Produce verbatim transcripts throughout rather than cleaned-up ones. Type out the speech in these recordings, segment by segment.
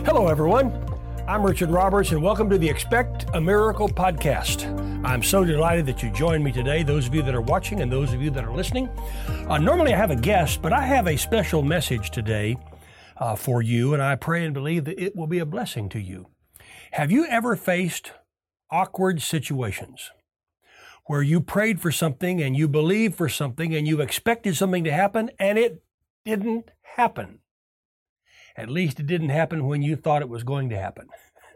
Hello, everyone. I'm Richard Roberts, and welcome to the Expect a Miracle podcast. I'm so delighted that you joined me today, those of you that are watching and those of you that are listening. Uh, normally I have a guest, but I have a special message today uh, for you, and I pray and believe that it will be a blessing to you. Have you ever faced awkward situations where you prayed for something and you believed for something and you expected something to happen and it didn't happen? At least it didn't happen when you thought it was going to happen.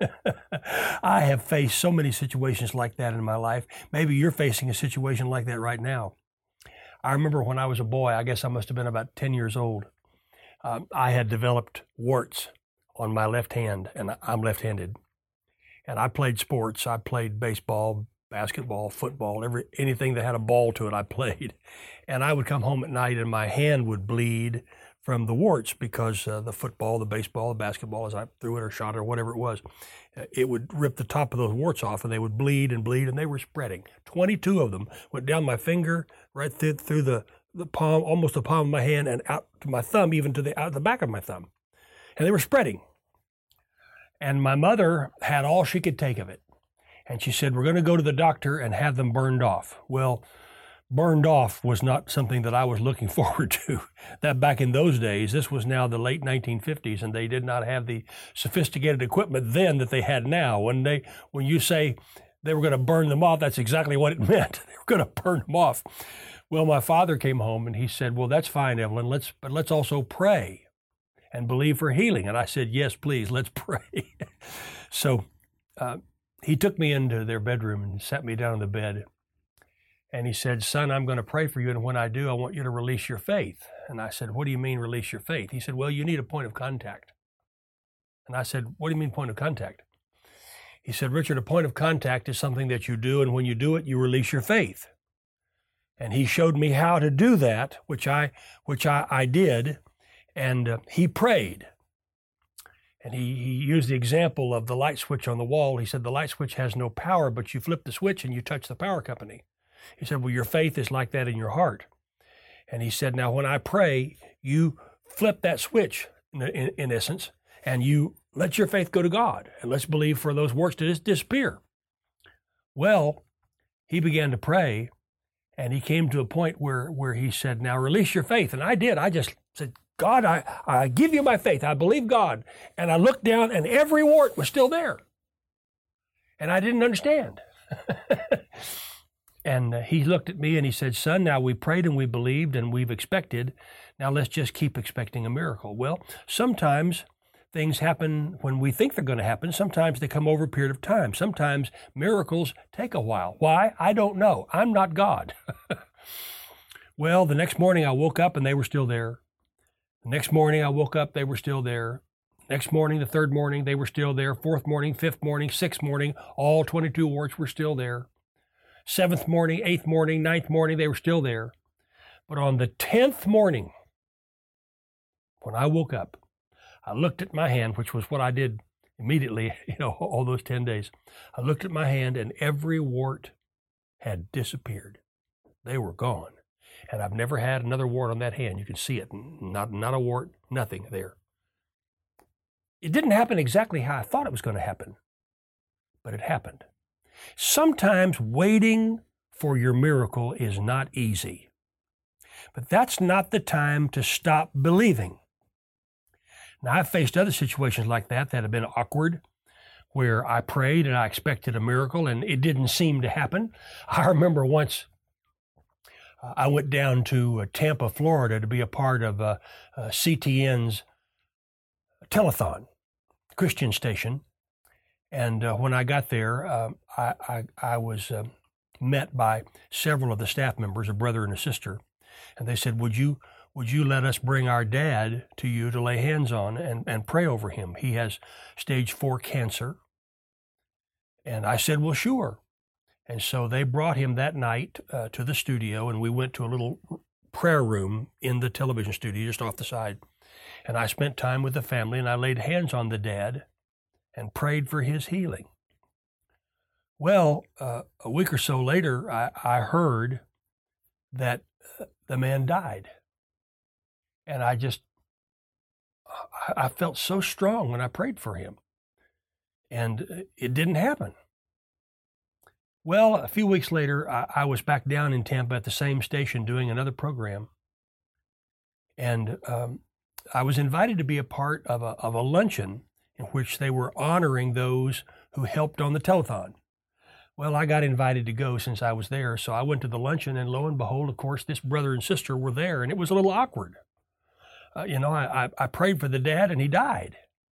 I have faced so many situations like that in my life. Maybe you're facing a situation like that right now. I remember when I was a boy, I guess I must have been about ten years old, um, I had developed warts on my left hand, and I'm left-handed. And I played sports. I played baseball, basketball, football, every anything that had a ball to it, I played. And I would come home at night and my hand would bleed from the warts because uh, the football, the baseball, the basketball, as I threw it or shot it or whatever it was, uh, it would rip the top of those warts off and they would bleed and bleed and they were spreading. twenty-two of them went down my finger, right through, through the, the palm, almost the palm of my hand and out to my thumb, even to the out the back of my thumb. And they were spreading. And my mother had all she could take of it. And she said, we're going to go to the doctor and have them burned off. Well, burned off was not something that I was looking forward to. That back in those days, this was now the late nineteen fifties, and they did not have the sophisticated equipment then that they had now. When they, when you say they were going to burn them off, that's exactly what it meant. They were going to burn them off. Well, my father came home and he said, well, that's fine, Evelyn, let's, but let's also pray and believe for healing. And I said, yes, please, let's pray. So uh, he took me into their bedroom and sat me down on the bed. And he said, son, I'm going to pray for you. And when I do, I want you to release your faith. And I said, what do you mean release your faith? He said, well, you need a point of contact. And I said, what do you mean point of contact? He said, Richard, a point of contact is something that you do. And when you do it, you release your faith. And he showed me how to do that, which I, which I, I did. And uh, he prayed. And he, he used the example of the light switch on the wall. He said, the light switch has no power, but you flip the switch and you touch the power company. He said, well, your faith is like that in your heart. And he said, now, when I pray, you flip that switch, in, in, in essence, and you let your faith go to God. And let's believe for those works to dis- disappear. Well, he began to pray, and he came to a point where, where he said, now, release your faith. And I did. I just said, God, I, I give you my faith. I believe God. And I looked down, and every wart was still there. And I didn't understand. And uh, he looked at me and he said, son, now we prayed and we believed and we've expected. Now let's just keep expecting a miracle. Well, sometimes things happen when we think they're going to happen. Sometimes they come over a period of time. Sometimes miracles take a while. Why? I don't know. I'm not God. Well, the next morning I woke up and they were still there. The next morning I woke up, they were still there. Next morning, the third morning, they were still there. Fourth morning, fifth morning, sixth morning, all twenty-two warts were still there. Seventh morning, eighth morning, ninth morning, they were still there. But on the tenth morning, when I woke up, I looked at my hand, which was what I did immediately, you know, all those ten days. I looked at my hand and every wart had disappeared. They were gone. And I've never had another wart on that hand. You can see it. Not, not a wart, nothing there. It didn't happen exactly how I thought it was going to happen, but it happened. Sometimes waiting for your miracle is not easy, but that's not the time to stop believing. Now, I've faced other situations like that that have been awkward, where I prayed and I expected a miracle and it didn't seem to happen. I remember once uh, I went down to uh, Tampa, Florida to be a part of uh, uh, C T N's telethon, Christian station. And uh, when I got there, uh, I, I, I was uh, met by several of the staff members, a brother and a sister, and they said, would you would you let us bring our dad to you to lay hands on and, and pray over him? He has stage four cancer. And I said, well, sure. And so they brought him that night uh, to the studio, and we went to a little prayer room in the television studio just off the side. And I spent time with the family, and I laid hands on the dad and prayed for his healing. Well, uh, a week or so later, I, I heard that the man died. And I just I felt so strong when I prayed for him, and it didn't happen. Well, a few weeks later, I, I was back down in Tampa at the same station doing another program, and um, I was invited to be a part of a, of a luncheon in which they were honoring those who helped on the telethon. Well, I got invited to go since I was there, so I went to the luncheon, and lo and behold, of course, this brother and sister were there, and it was a little awkward. Uh, you know, I, I, I prayed for the dad, and he died.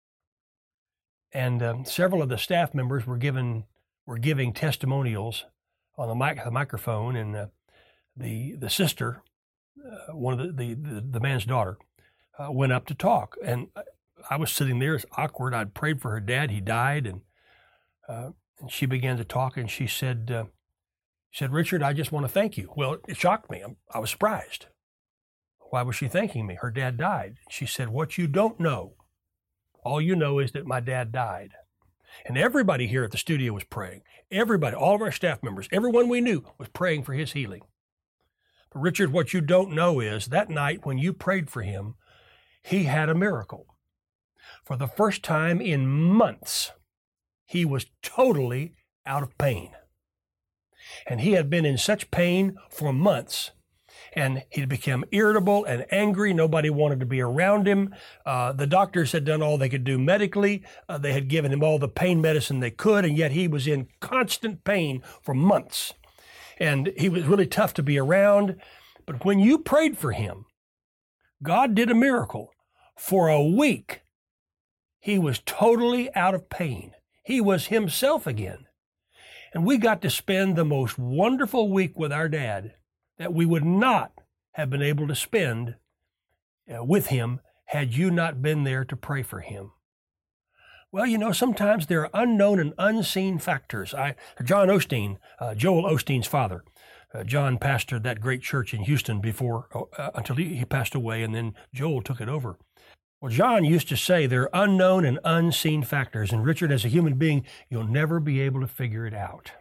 And um, several of the staff members were given were giving testimonials on the mic, the microphone, and uh, the the sister, uh, one of the the, the, the man's daughter, uh, went up to talk, and I was sitting there. It's awkward. I'd prayed for her dad; he died, and uh, and she began to talk, and she said, uh, she said, "Richard, I just want to thank you." Well, it shocked me. I was surprised. Why was she thanking me? Her dad died. She said, "What you don't know, all you know is that my dad died." And everybody here at the studio was praying. Everybody, all of our staff members, everyone we knew was praying for his healing. But Richard, what you don't know is that night when you prayed for him, he had a miracle. For the first time in months, he was totally out of pain. And he had been in such pain for months, and he'd become irritable and angry. Nobody wanted to be around him. Uh, the doctors had done all they could do medically. Uh, they had given him all the pain medicine they could, and yet he was in constant pain for months. And he was really tough to be around. But when you prayed for him, God did a miracle. For a week, he was totally out of pain. He was himself again. And we got to spend the most wonderful week with our dad that we would not have been able to spend uh, with him had you not been there to pray for him. Well, you know, sometimes there are unknown and unseen factors. I, John Osteen, uh, Joel Osteen's father, uh, John pastored that great church in Houston before, uh, until he, he passed away, and then Joel took it over. Well, John used to say there are unknown and unseen factors, and Richard, as a human being, you'll never be able to figure it out.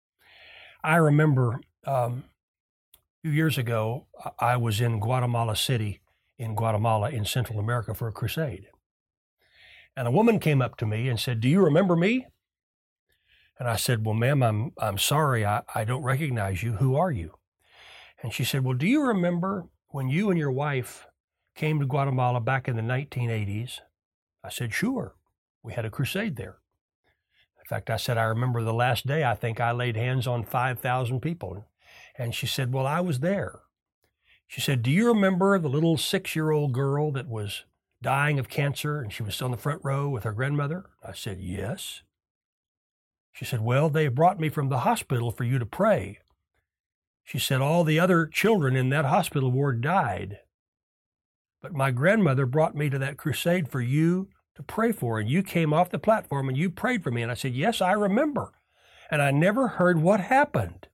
I remember um, a few years ago, I was in Guatemala City, in Guatemala, in Central America for a crusade. And a woman came up to me and said, "Do you remember me?" And I said, "Well, ma'am, I'm I'm sorry, I, I don't recognize you. Who are you?" And she said, "Well, do you remember when you and your wife came to Guatemala back in the nineteen eighties? I said, "Sure. We had a crusade there." In fact, I said, "I remember the last day, I think I laid hands on five thousand people. And she said, "Well, I was there." She said, "Do you remember the little six-year-old girl that was dying of cancer and she was on the front row with her grandmother?" I said, "Yes." She said, "Well, they brought me from the hospital for you to pray." She said, "All the other children in that hospital ward died. But my grandmother brought me to that crusade for you to pray for, and you came off the platform and you prayed for me." And I said, "Yes, I remember. And I never heard what happened."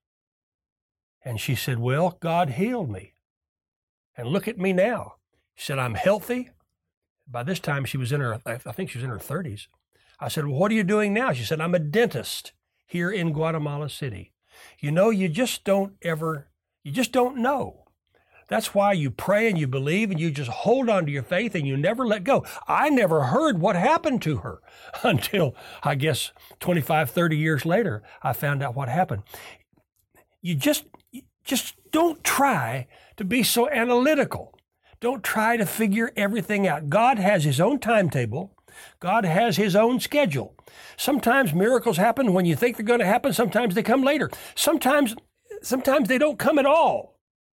And she said, "Well, God healed me. And look at me now." She said, "I'm healthy." By this time, she was in her, I think she was in her thirties. I said, "Well, what are you doing now?" She said, "I'm a dentist here in Guatemala City." You know, you just don't ever, you just don't know. That's why you pray and you believe and you just hold on to your faith and you never let go. I never heard what happened to her until, I guess, twenty-five, thirty years later, I found out what happened. You just, just don't try to be so analytical. Don't try to figure everything out. God has his own timetable. God has his own schedule. Sometimes miracles happen when you think they're going to happen. Sometimes they come later. Sometimes, sometimes they don't come at all.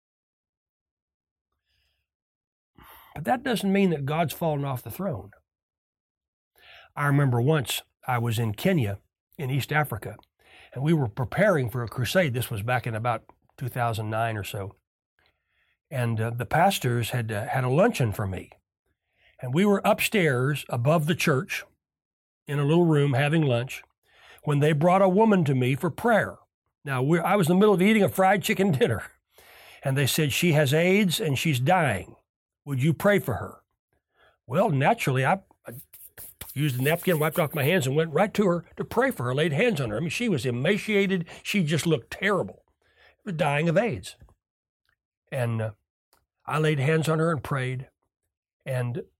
But that doesn't mean that God's fallen off the throne. I remember once I was in Kenya in East Africa, and we were preparing for a crusade. This was back in about two thousand nine or so. And uh, the pastors had uh, had a luncheon for me. And we were upstairs above the church in a little room having lunch when they brought a woman to me for prayer. Now, we're, I was in the middle of eating a fried chicken dinner, and they said, "She has AIDS and she's dying. Would you pray for her?" Well, naturally, I, I used a napkin, wiped off my hands, and went right to her to pray for her, laid hands on her. I mean, she was emaciated. She just looked terrible. She was dying of AIDS. And uh, I laid hands on her and prayed. And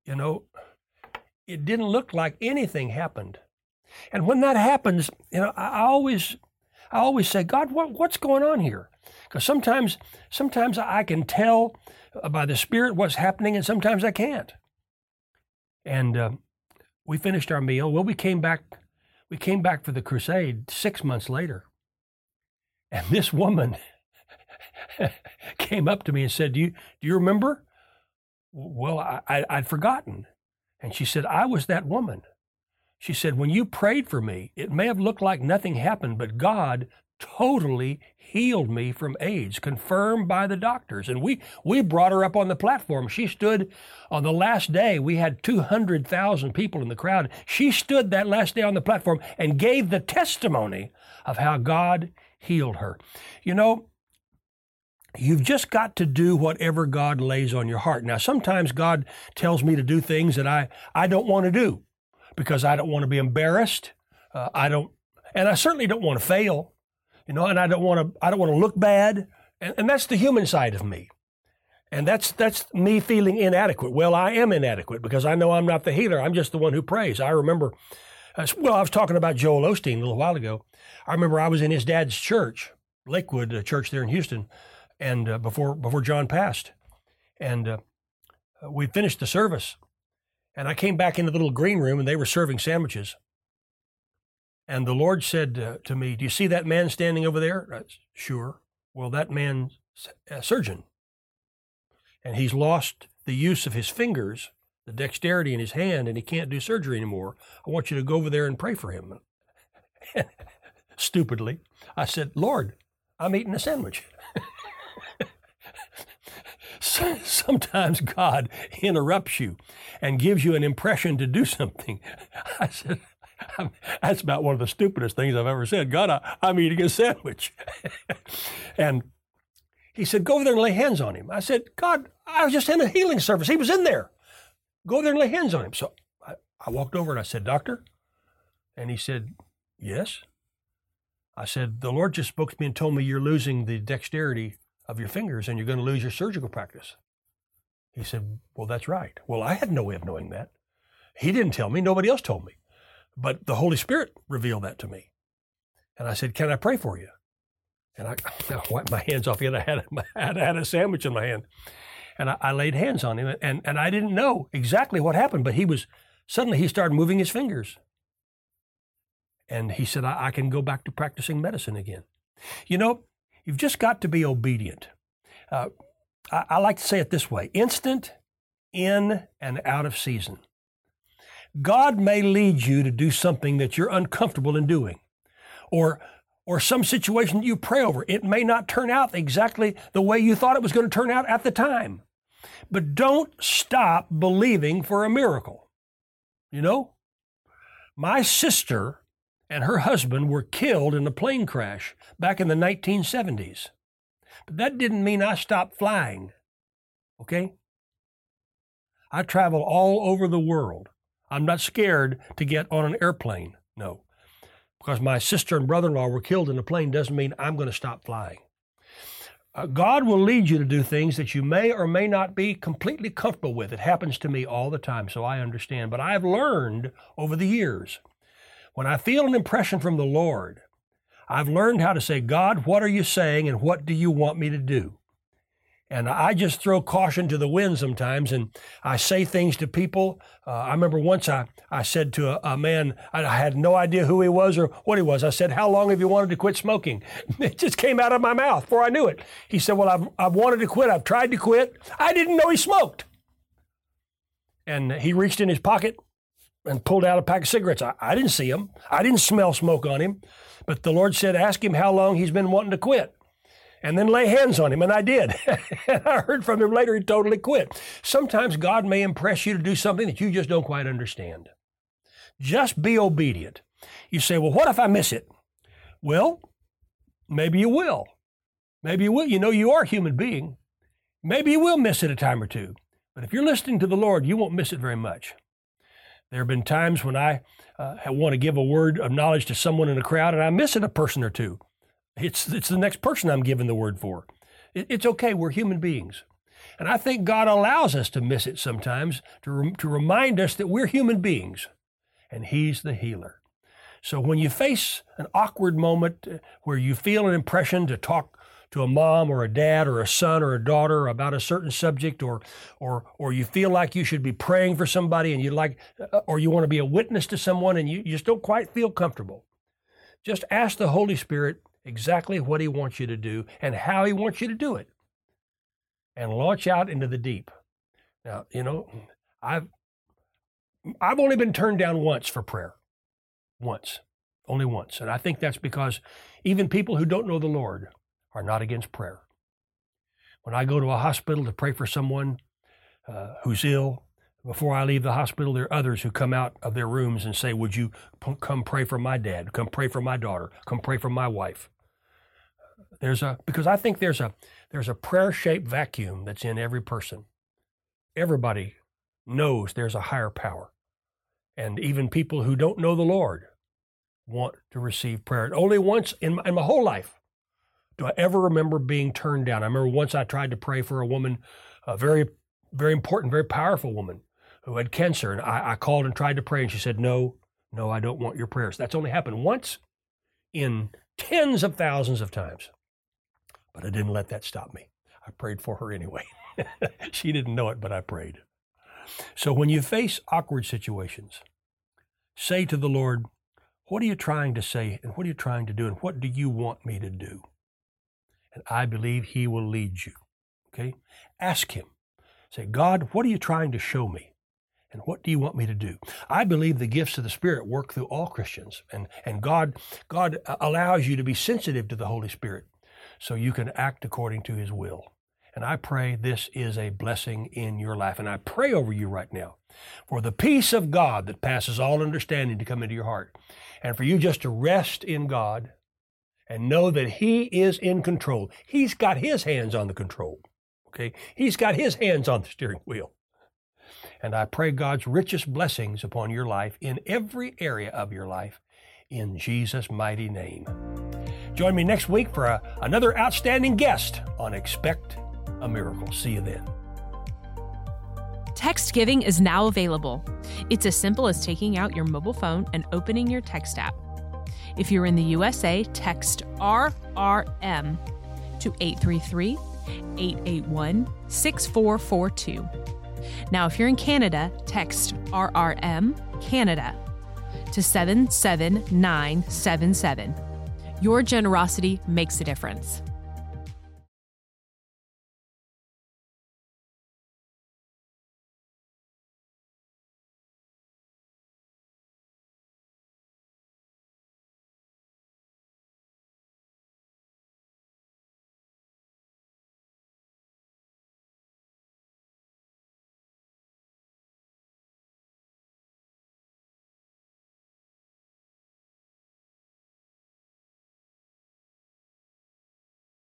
you know, it didn't look like anything happened. And when that happens, you know, I, I always, I always say, God, what, what's going on here? Because sometimes, sometimes I can tell by the Spirit what's happening, and sometimes I can't. And uh, we finished our meal. Well, we came back, we came back for the crusade six months later, and this woman came up to me and said, "Do you do you remember?" Well, I, I, I'd forgotten, and she said, "I was that woman." She said, "When you prayed for me, it may have looked like nothing happened, but God totally healed me from AIDS, confirmed by the doctors." And we, we brought her up on the platform. She stood on the last day. We had two hundred thousand people in the crowd. She stood that last day on the platform and gave the testimony of how God healed her. You know, you've just got to do whatever God lays on your heart. Now, sometimes God tells me to do things that I, I don't want to do because I don't want to be embarrassed. Uh, I don't, and I certainly don't want to fail. You know, and I don't want to. I don't want to look bad, and, and that's the human side of me, and that's that's me feeling inadequate. Well, I am inadequate because I know I'm not the healer. I'm just the one who prays. I remember, uh, well, I was talking about Joel Osteen a little while ago. I remember I was in his dad's church, Lakewood uh, Church there in Houston, and uh, before before John passed, and uh, we finished the service, and I came back into the little green room, and they were serving sandwiches. And the Lord said uh, to me, "Do you see that man standing over there?" I said, "Sure." "Well, that man's a surgeon. And he's lost the use of his fingers, the dexterity in his hand, and he can't do surgery anymore. I want you to go over there and pray for him." Stupidly, I said, "Lord, I'm eating a sandwich." Sometimes God interrupts you and gives you an impression to do something. I said, "That's about one of the stupidest things I've ever said. God, I, I'm eating a sandwich." And he said, "Go over there and lay hands on him." I said, "God, I was just in a healing service. He was in there. Go over there and lay hands on him." So I, I walked over and I said, "Doctor?" And he said, "Yes." I said, "The Lord just spoke to me and told me you're losing the dexterity of your fingers and you're going to lose your surgical practice." He said, "Well, that's right." Well, I had no way of knowing that. He didn't tell me. Nobody else told me. But the Holy Spirit revealed that to me. And I said, "Can I pray for you?" And I, I wiped my hands off again. I had, I had a sandwich in my hand. And I, I laid hands on him. And, and I didn't know exactly what happened, but he was, suddenly he started moving his fingers. And he said, I, I can go back to practicing medicine again. You know, you've just got to be obedient. Uh, I, I like to say it this way: instant, in, and out of season. God may lead you to do something that you're uncomfortable in doing, or or some situation that you pray over. It may not turn out exactly the way you thought it was going to turn out at the time. But don't stop believing for a miracle. You know, my sister and her husband were killed in a plane crash back in the nineteen seventies. But that didn't mean I stopped flying, okay? I travel all over the world. I'm not scared to get on an airplane, no. Because my sister and brother-in-law were killed in a plane doesn't mean I'm going to stop flying. Uh, God will lead you to do things that you may or may not be completely comfortable with. It happens to me all the time, so I understand. But I've learned over the years, when I feel an impression from the Lord, I've learned how to say, "God, what are you saying and what do you want me to do?" And I just throw caution to the wind sometimes, and I say things to people. Uh, I remember once I, I said to a, a man, I had no idea who he was or what he was. I said, "How long have you wanted to quit smoking?" It just came out of my mouth before I knew it. He said, "Well, I've, I've wanted to quit. I've tried to quit." I didn't know he smoked. And he reached in his pocket and pulled out a pack of cigarettes. I, I didn't see him. I didn't smell smoke on him. But the Lord said, "Ask him how long he's been wanting to quit. And then lay hands on him," and I did. And I heard from him later he totally quit. Sometimes God may impress you to do something that you just don't quite understand. Just be obedient. You say, "Well, what if I miss it?" Well, maybe you will. Maybe you will. You know, you are a human being. Maybe you will miss it a time or two. But if you're listening to the Lord, you won't miss it very much. There have been times when I uh, want to give a word of knowledge to someone in a crowd, and I miss it a person or two. It's it's the next person I'm giving the word for. It, it's okay. We're human beings. And I think God allows us to miss it sometimes to, rem- to remind us that we're human beings and He's the healer. So when you face an awkward moment where you feel an impression to talk to a mom or a dad or a son or a daughter about a certain subject, or or or you feel like you should be praying for somebody and you like, or you want to be a witness to someone and you, you just don't quite feel comfortable, just ask the Holy Spirit exactly what He wants you to do and how He wants you to do it, and launch out into the deep. Now, you know, I've I've only been turned down once for prayer. Once. Only once. And I think that's because even people who don't know the Lord are not against prayer. When I go to a hospital to pray for someone uh, who's ill, before I leave the hospital, there are others who come out of their rooms and say, would you p- come pray for my dad? Come pray for my daughter. Come pray for my wife. There's a, because I think there's a, there's a prayer-shaped vacuum that's in every person. Everybody knows there's a higher power. And even people who don't know the Lord want to receive prayer. Only once in my, in my whole life do I ever remember being turned down. I remember once I tried to pray for a woman, a very, very important, very powerful woman who had cancer. And I, I called and tried to pray, and she said, no, no, I don't want your prayers. That's only happened once in tens of thousands of times. But I didn't let that stop me. I prayed for her anyway. She didn't know it, but I prayed. So when you face awkward situations, say to the Lord, what are you trying to say, and what are you trying to do, and what do you want me to do? And I believe He will lead you, okay? Ask Him. Say, God, what are you trying to show me, and what do you want me to do? I believe the gifts of the Spirit work through all Christians, and, and God, God allows you to be sensitive to the Holy Spirit so you can act according to His will. And I pray this is a blessing in your life. And I pray over you right now for the peace of God that passes all understanding to come into your heart. And for you just to rest in God and know that He is in control. He's got His hands on the control. Okay? He's got His hands on the steering wheel. And I pray God's richest blessings upon your life in every area of your life in Jesus' mighty name. Join me next week for a, another outstanding guest on Expect a Miracle. See you then. Text giving is now available. It's as simple as taking out your mobile phone and opening your text app. If you're in the U S A, text R R M to eight three three, eight eight one, six four four two. Now, if you're in Canada, text R R M Canada to seven seven nine seven seven. Your generosity makes a difference.